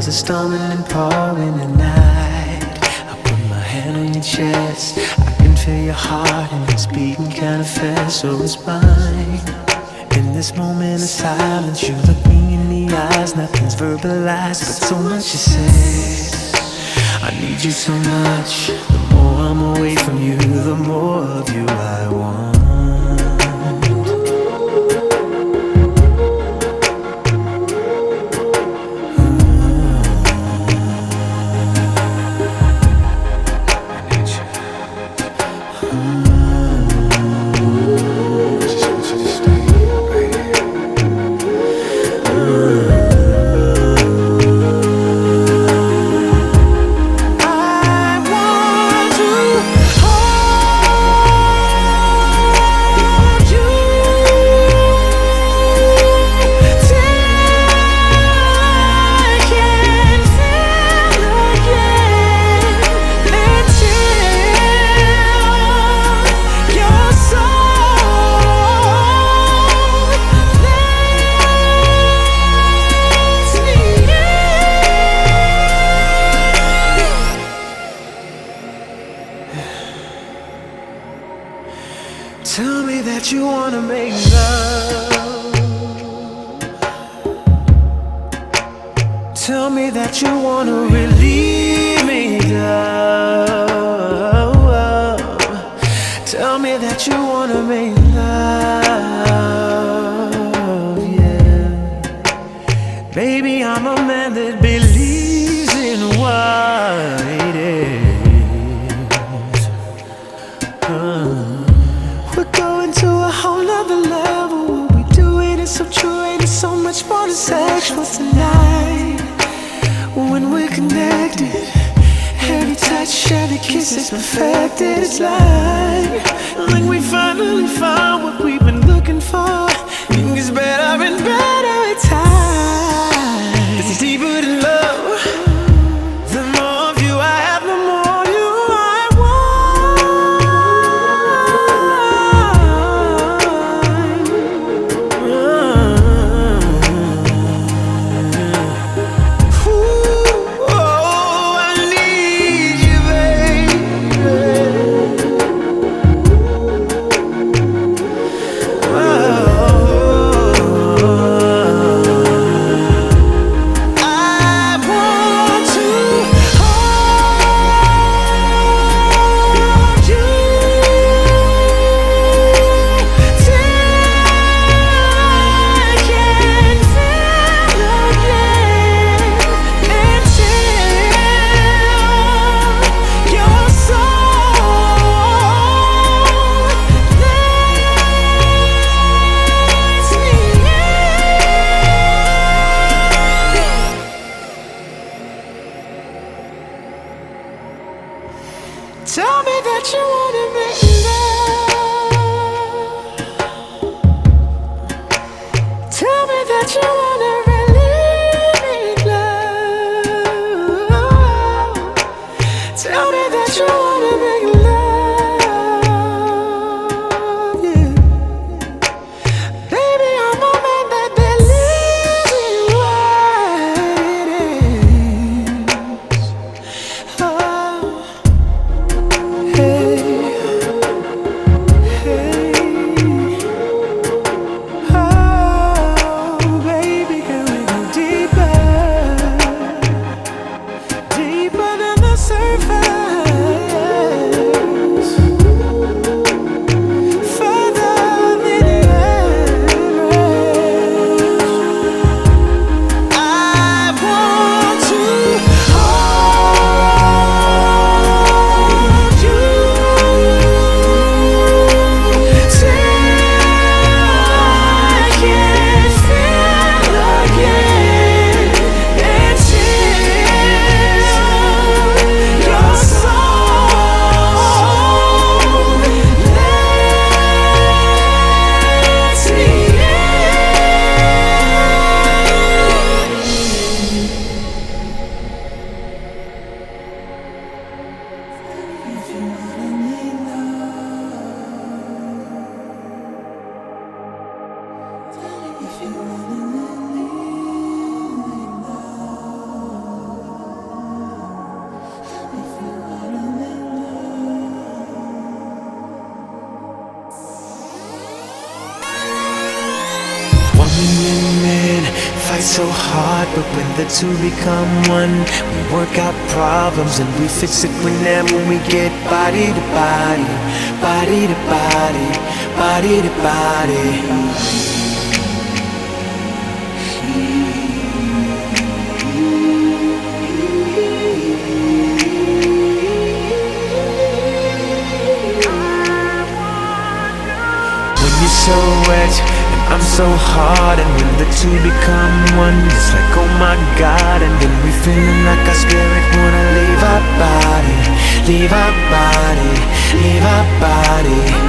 are storming and pouring tonight. I put my hand on your chest, I can feel your heart and it's beating kinda fast, so it's mine. In this moment of silence, you look me in the eyes, nothing's verbalized, but so much is said. I need you so much, the more I'm away from you, the more of you I want. Tell me that you wanna make love. Tell me that you wanna relieve me, love. Tell me that you wanna make love, yeah. Baby, I'm a man that believes in what it is. We're going to a whole nother level. What we doing is so true, and it's so much more than sexual tonight. When we're connected, every touch, every kiss is perfected. It's like we finally found what we've been looking for. It gets better and better at times. It's deeper than love. The more of you I have, the more you I Tell me that you wanna make love. Tell me that you wanna relieve love. Tell me that you wanna make love, yeah. Baby, I'm a man that believes in what it is. Oh. Deeper than the surface. so hard, but when the two become one, we work out problems and we fix it when we get body to body, body to body, body to body. You're so wet and I'm so hard, and when the two become one, it's like oh my God. And then we feeling like our spirit wanna leave our body, leave our body, leave our body.